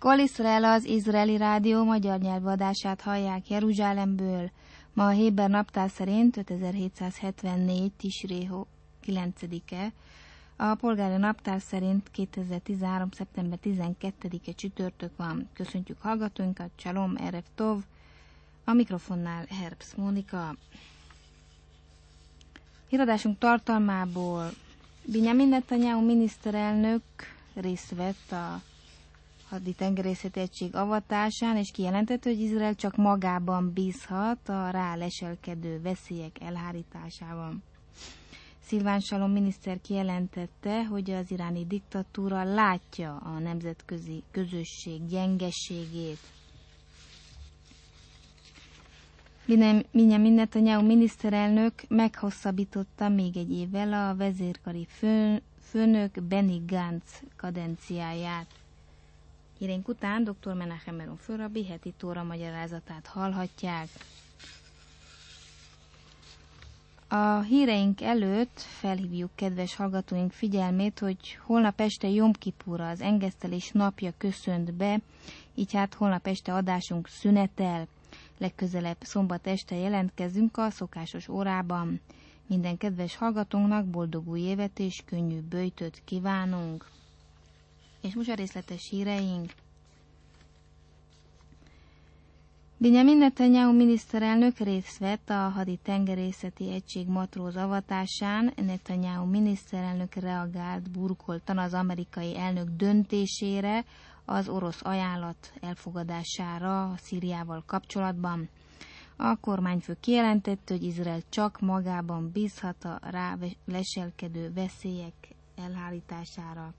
Kol Iszrael, az izraeli rádió magyar nyelvű adását hallják Jeruzsálemből. Ma a héber naptár szerint 5774 Tisrého 9-e, a polgári naptár szerint 2013. szeptember 12-e csütörtök van. Köszöntjük hallgatóinkat, Csalom, Erev Tov, a mikrofonnál Herbst Mónika. Híradásunk tartalmából Binyamin Netanyahu miniszterelnök részt vett a haditengerészeti egység avatásán, és kijelentette, hogy Izrael csak magában bízhat a rá leselkedő veszélyek elhárításában. Szilván Salom miniszter kijelentette, hogy az iráni diktatúra látja a nemzetközi közösség gyengeségét. Binyamin Netanyahu miniszterelnök meghosszabbította még egy évvel a vezérkari főnök Benny Gantz kadenciáját. Hírénk után dr. Menachem Meron főrabbi heti tóra magyarázatát hallhatják. A híreink előtt felhívjuk kedves hallgatóink figyelmét, hogy holnap este Jom Kipura, az engesztelés napja köszönt be, így hát holnap este adásunk szünetel. Legközelebb szombat este jelentkezünk a szokásos órában. Minden kedves hallgatónknak boldog új évet és könnyű böjtöt kívánunk. És most a részletes híreink. Binyamin Netanyahu miniszterelnök részt vett a haditengerészeti egység matróz avatásán. Netanyahu miniszterelnök reagált burkoltan az amerikai elnök döntésére, az orosz ajánlat elfogadására Szíriával kapcsolatban. A kormányfő kijelentette, hogy Izrael csak magában bízhat a rá leselkedő veszélyek elhárítására.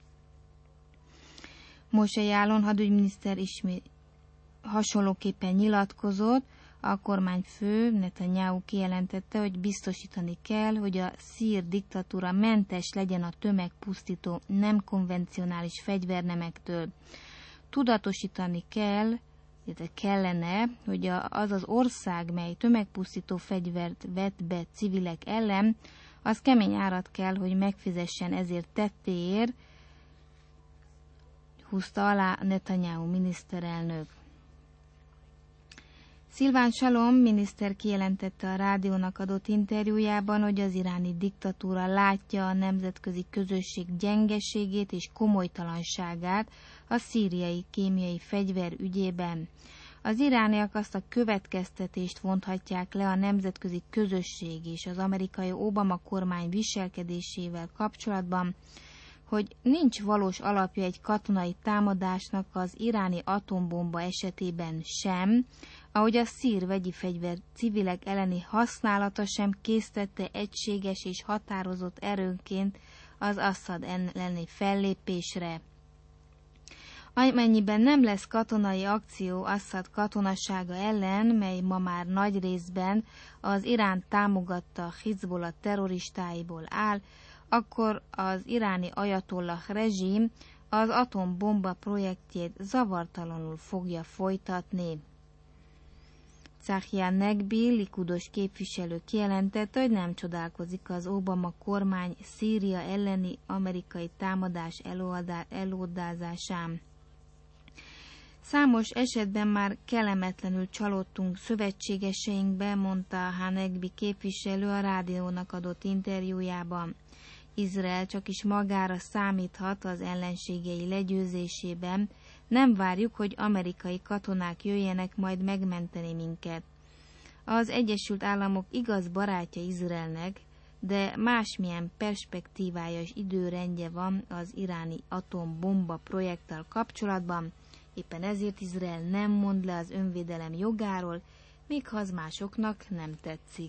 Moshe Yaalon hadügyminiszter ismét hasonlóképpen nyilatkozott. A kormányfő Netanyahu kijelentette, hogy biztosítani kell, hogy a szír diktatúra mentes legyen a tömegpusztító nem konvencionális fegyvernemektől. Tudatosítani kellene, hogy az az ország, mely tömegpusztító fegyvert vet be civilek ellen, az kemény árat kell, hogy megfizessen ezért tettéért, húzta alá Netanyahu miniszterelnök. Szilván Salom miniszter kijelentette a rádiónak adott interjújában, hogy az iráni diktatúra látja a nemzetközi közösség gyengeségét és komolytalanságát a szíriai kémiai fegyver ügyében. Az irániak azt a következtetést vonthatják le a nemzetközi közösség és az amerikai Obama kormány viselkedésével kapcsolatban, hogy nincs valós alapja egy katonai támadásnak az iráni atombomba esetében sem, ahogy a szír vegyi fegyver civilek elleni használata sem késztette egységes és határozott erőnként az Assad elleni fellépésre. Amennyiben nem lesz katonai akció Assad katonasága ellen, mely ma már nagy részben az Irán támogatta Hizbollah terroristáiból áll, akkor az iráni ajatollah rezsim az atombomba projektjét zavartalanul fogja folytatni. Tzahia Negbi, likudos képviselő kijelentette, hogy nem csodálkozik az Obama kormány Szíria elleni amerikai támadás elódázásán. Számos esetben már kellemetlenül csalódtunk szövetségeseinkbe, mondta Hanegbi képviselő a rádiónak adott interjújában. Izrael csak is magára számíthat az ellenségei legyőzésében, nem várjuk, hogy amerikai katonák jöjjenek majd megmenteni minket. Az Egyesült Államok igaz barátja Izraelnek, de másmilyen perspektívája és időrendje van az iráni atombomba projekttel kapcsolatban, éppen ezért Izrael nem mond le az önvédelem jogáról, még ha az másoknak nem tetszik.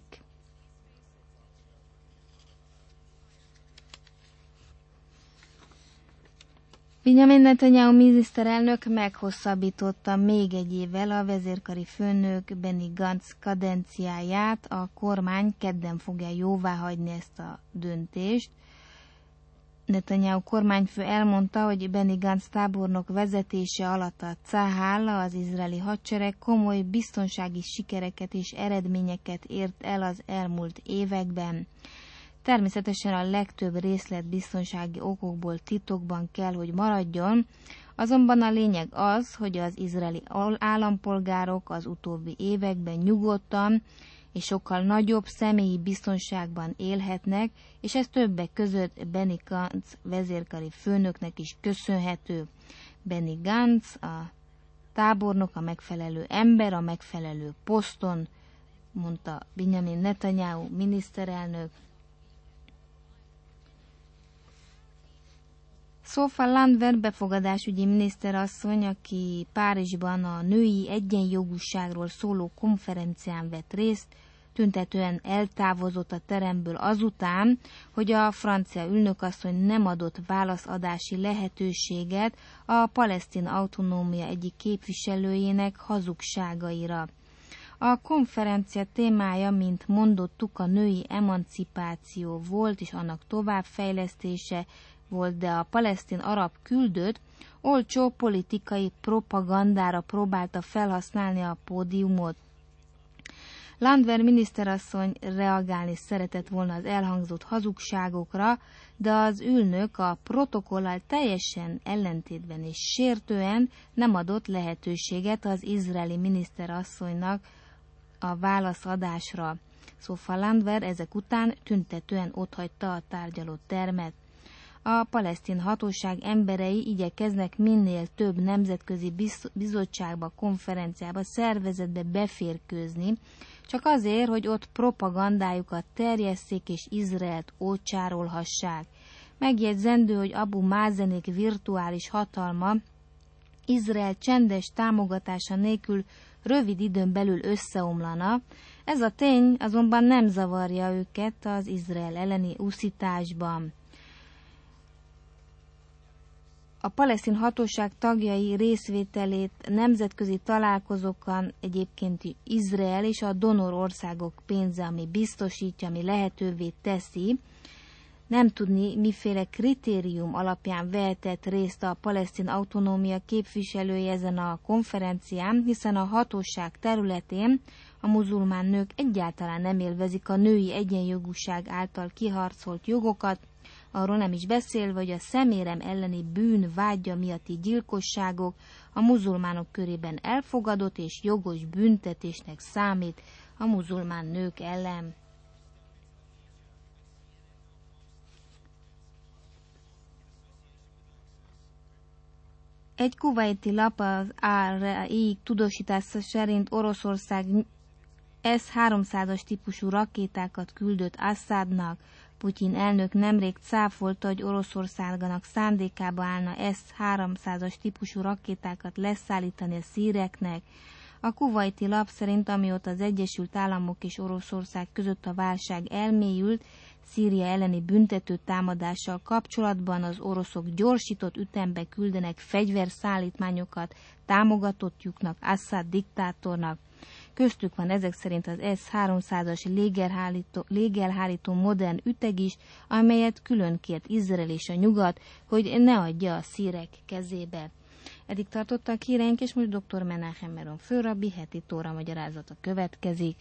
Binyamin Netanyahu miniszterelnök meghosszabbította még egy évvel a vezérkari főnök Benny Gantz kadenciáját. A kormány kedden fogja jóváhagyni ezt a döntést. Netanyahu kormányfő elmondta, hogy Benny Gantz tábornok vezetése alatt a Tzahal, az izraeli hadsereg komoly biztonsági sikereket és eredményeket ért el az elmúlt években. Természetesen a legtöbb részlet biztonsági okokból titokban kell, hogy maradjon. Azonban a lényeg az, hogy az izraeli állampolgárok az utóbbi években nyugodtan és sokkal nagyobb személyi biztonságban élhetnek, és ez többek között Benny Gantz vezérkari főnöknek is köszönhető. Benny Gantz, a tábornok, a megfelelő ember, a megfelelő poszton, mondta Benjamin Netanyahu miniszterelnök. Szófa Landwehr befogadásügyi miniszterasszony, aki Párizsban a női egyenjogúságról szóló konferencián vett részt, tüntetően eltávozott a teremből azután, hogy a francia ülnökasszony nem adott válaszadási lehetőséget a palesztin autonómia egyik képviselőjének hazugságaira. A konferencia témája, mint mondottuk, a női emancipáció volt, és annak továbbfejlesztése volt, de a palesztin arab küldött olcsó politikai propagandára próbálta felhasználni a pódiumot. Landwehr miniszterasszony reagálni szeretett volna az elhangzott hazugságokra, de az ülnök a protokollal teljesen ellentétben és sértően nem adott lehetőséget az izraeli miniszterasszonynak a válaszadásra. Szóval Landwehr ezek után tüntetően otthagyta a tárgyaló termet. A palesztin hatóság emberei igyekeznek minél több nemzetközi bizottságba, konferenciába, szervezetbe beférkőzni, csak azért, hogy ott propagandájukat terjesszék és Izraelt ócsárolhassák. Megjegyzendő, hogy Abu Mázenék virtuális hatalma Izrael csendes támogatása nélkül rövid időn belül összeomlana. Ez a tény azonban nem zavarja őket az Izrael elleni uszításban. A palesztin hatóság tagjai részvételét nemzetközi találkozókon egyébként Izrael és a donor országok pénze, ami biztosítja, ami lehetővé teszi. Nem tudni, miféle kritérium alapján vehetett részt a palesztin autonómia képviselője ezen a konferencián, hiszen a hatóság területén a muzulmán nők egyáltalán nem élvezik a női egyenjogúság által kiharcolt jogokat, arról nem is beszélve, hogy a szemérem elleni bűn vágya miatti gyilkosságok a muzulmánok körében elfogadott és jogos büntetésnek számít a muzulmán nők ellen. Egy kuvaiti lap az RAI tudósítása szerint Oroszország S-300-as típusú rakétákat küldött Assadnak. Putyin elnök nemrég cáfolta, hogy Oroszországnak szándékába állna S-300-as típusú rakétákat leszállítani a szíreknek. A kuvaiti lap szerint, amióta az Egyesült Államok és Oroszország között a válság elmélyült, Szíria elleni büntető támadással kapcsolatban az oroszok gyorsított ütembe küldenek fegyverszállítmányokat támogatottjuknak, Assad diktátornak. Köztük van ezek szerint az S-300-as légelhárító modern üteg is, amelyet külön kért Izrael és a nyugat, hogy ne adja a szírek kezébe. Eddig tartottak híreink, és most dr. Menachem Meron főrabbi heti tóra magyarázata következik.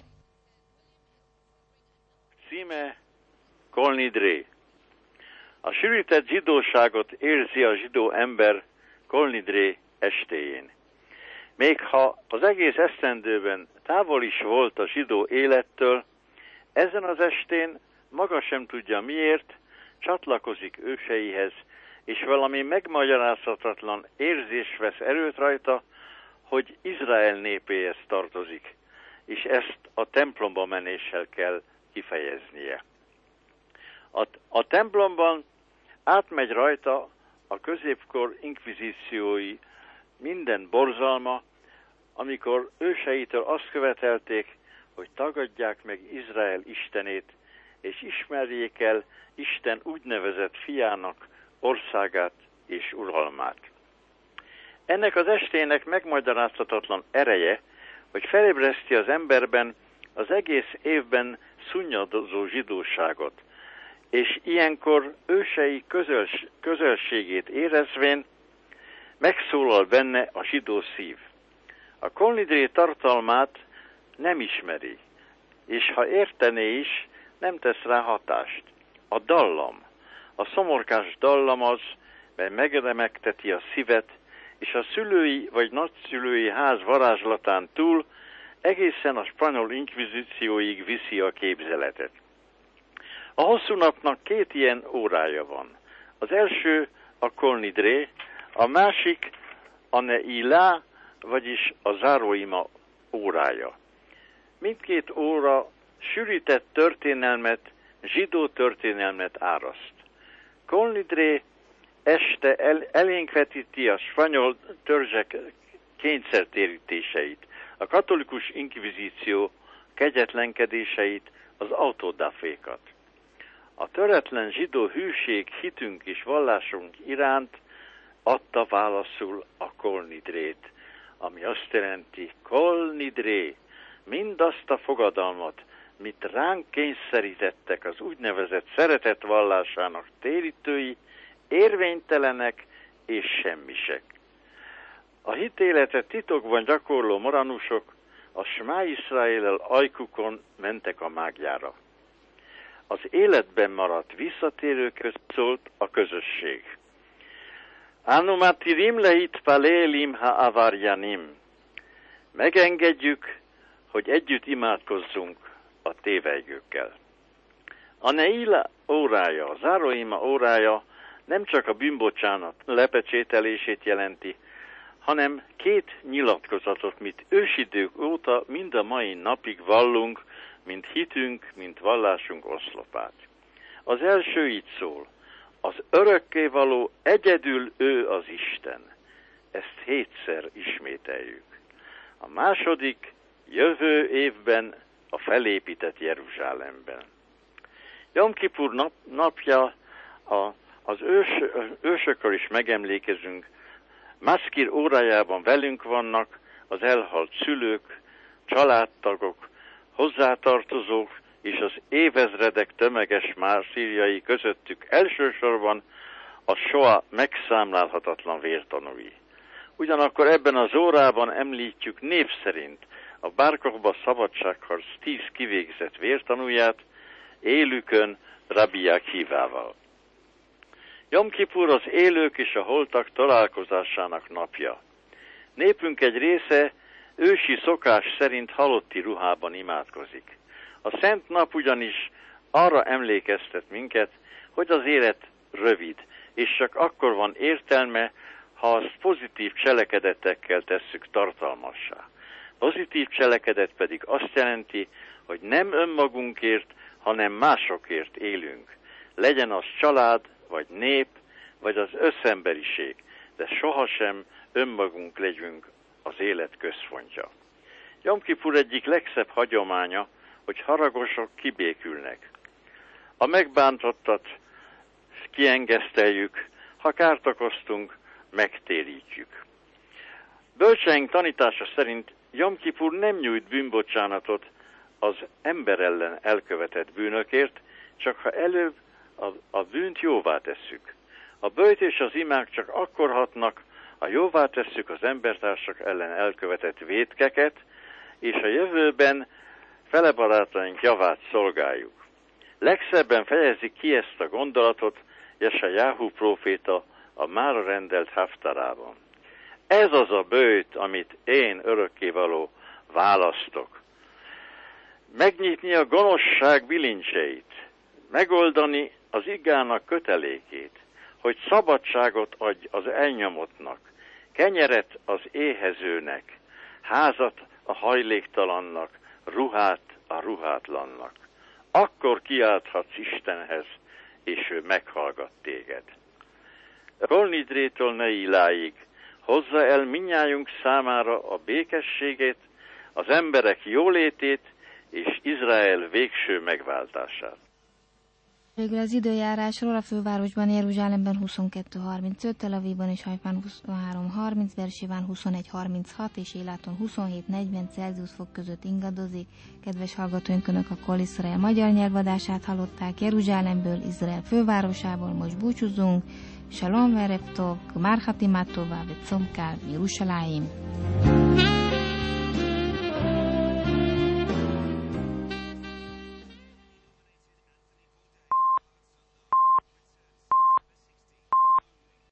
Címe Kol Nidré. A sűrített zsidóságot érzi a zsidó ember Kol Nidré estéjén. Még ha az egész esztendőben távol is volt a zsidó élettől, ezen az estén maga sem tudja miért, csatlakozik őseihez, és valami megmagyarázhatatlan érzés vesz erőt rajta, hogy Izrael népéhez tartozik, és ezt a templomba menéssel kell kifejeznie. A templomban átmegy rajta a középkor inkvizíciói minden borzalma, amikor őseitől azt követelték, hogy tagadják meg Izrael istenét, és ismerjék el Isten úgynevezett fiának országát és uralmát. Ennek az estének megmagyarázhatatlan ereje, hogy felébreszti az emberben az egész évben szunnyadozó zsidóságot, és ilyenkor ősei közösségét érezvén megszólal benne a zsidó szív. A Kol Nidré tartalmát nem ismeri, és ha értené is, nem tesz rá hatást. A dallam, a szomorkás dallam az, mely megremegteti a szívet, és a szülői vagy nagyszülői ház varázslatán túl egészen a spanyol inkvizícióig viszi a képzeletet. A hosszú napnak 2 ilyen órája van. Az első a Kol Nidré, a másik a Neilá, vagyis a záróima órája. Mindkét óra sűrített történelmet, zsidó történelmet áraszt. Kol Nidré este elénk vetíti a spanyol törzsek kényszertérítéseit, a katolikus inkvizíció kegyetlenkedéseit, az autodafékat. A töretlen zsidó hűség, hitünk és vallásunk iránt adta válaszul a Kol Nidrét, ami azt jelenti, Kol Nidré, mindazt a fogadalmat, mit ránk kényszerítettek az úgynevezett szeretet vallásának térítői, érvénytelenek és semmisek. A hitéletet titokban gyakorló moranusok a Smá Iszraéllel ajkukon mentek a mágjára. Az életben maradt visszatérőköz szólt a közösség. Anu matirim leit palélim ha avarjanim. Megengedjük, hogy együtt imádkozzunk a tévejgőkkel. A Neila órája, a záróima órája nem csak a bűnbocsánat lepecsételését jelenti, hanem 2 nyilatkozatot, mit ősidők óta mind a mai napig vallunk, mint hitünk, mint vallásunk oszlopát. Az első így szól, az örökkévaló egyedül ő az Isten. Ezt 7-szer ismételjük. A második jövő évben a felépített Jeruzsálemben. Jom Kipur napja az ősökről is megemlékezünk, Maszkir órájában velünk vannak az elhalt szülők, családtagok, hozzátartozók és az évezredek tömeges mártírjai, közöttük elsősorban a soa megszámlálhatatlan vértanúi. Ugyanakkor ebben az órában említjük név szerint a Bárkokba szabadságharc 10 kivégzett vértanúját, élükön Rabbi Akivával. Jom Kipur az élők és a holtak találkozásának napja. Népünk egy része ősi szokás szerint halotti ruhában imádkozik. A szent nap ugyanis arra emlékeztet minket, hogy az élet rövid, és csak akkor van értelme, ha azt pozitív cselekedetekkel tesszük tartalmassá. Pozitív cselekedet pedig azt jelenti, hogy nem önmagunkért, hanem másokért élünk. Legyen az család, vagy nép, vagy az összemberiség, de sohasem önmagunk legyünk az élet központja. Jom Kipur egyik legszebb hagyománya, hogy haragosok kibékülnek. A megbántottat kiengeszteljük, ha kárt okoztunk, megtérítjük. Bölcseink tanítása szerint Jom Kipur nem nyújt bűnbocsánatot az ember ellen elkövetett bűnökért, csak ha előbb a bűnt jóvá tesszük. A böjt és az imák csak akkor hatnak, ha jóvá tesszük az embertársak ellen elkövetett vétkeket, és a jövőben felebarátaink javát szolgáljuk. Legszebben fejezik ki ezt a gondolatot Jesajáhu próféta a mára rendelt Haftarában. Ez az a böjt, amit én örökkévaló választok. Megnyitni a gonoszság bilincseit, megoldani az igának kötelékét, hogy szabadságot adj az elnyomottnak, kenyeret az éhezőnek, házat a hajléktalannak, ruhát a ruhátlannak. Akkor kiálthatsz Istenhez, és ő meghallgat téged. Kol Nidrétől Neiláig hozza el mindnyájunk számára a békességét, az emberek jólétét és Izrael végső megváltását. Végül az időjárásról: a fővárosban, Jeruzsálemben 22-35, Tel Avivban és Hajfán 23-30, Bersiván 21-36 és Éláton 27-40 Celsius fok között ingadozik. Kedves hallgatóink, Önök a Kol Israel magyar nyelvadását hallották Jeruzsálemből, Izrael fővárosából. Most búcsúzunk. Shalom verev tov, gmar hatimah tova, vetzom kál, Yerushalayim.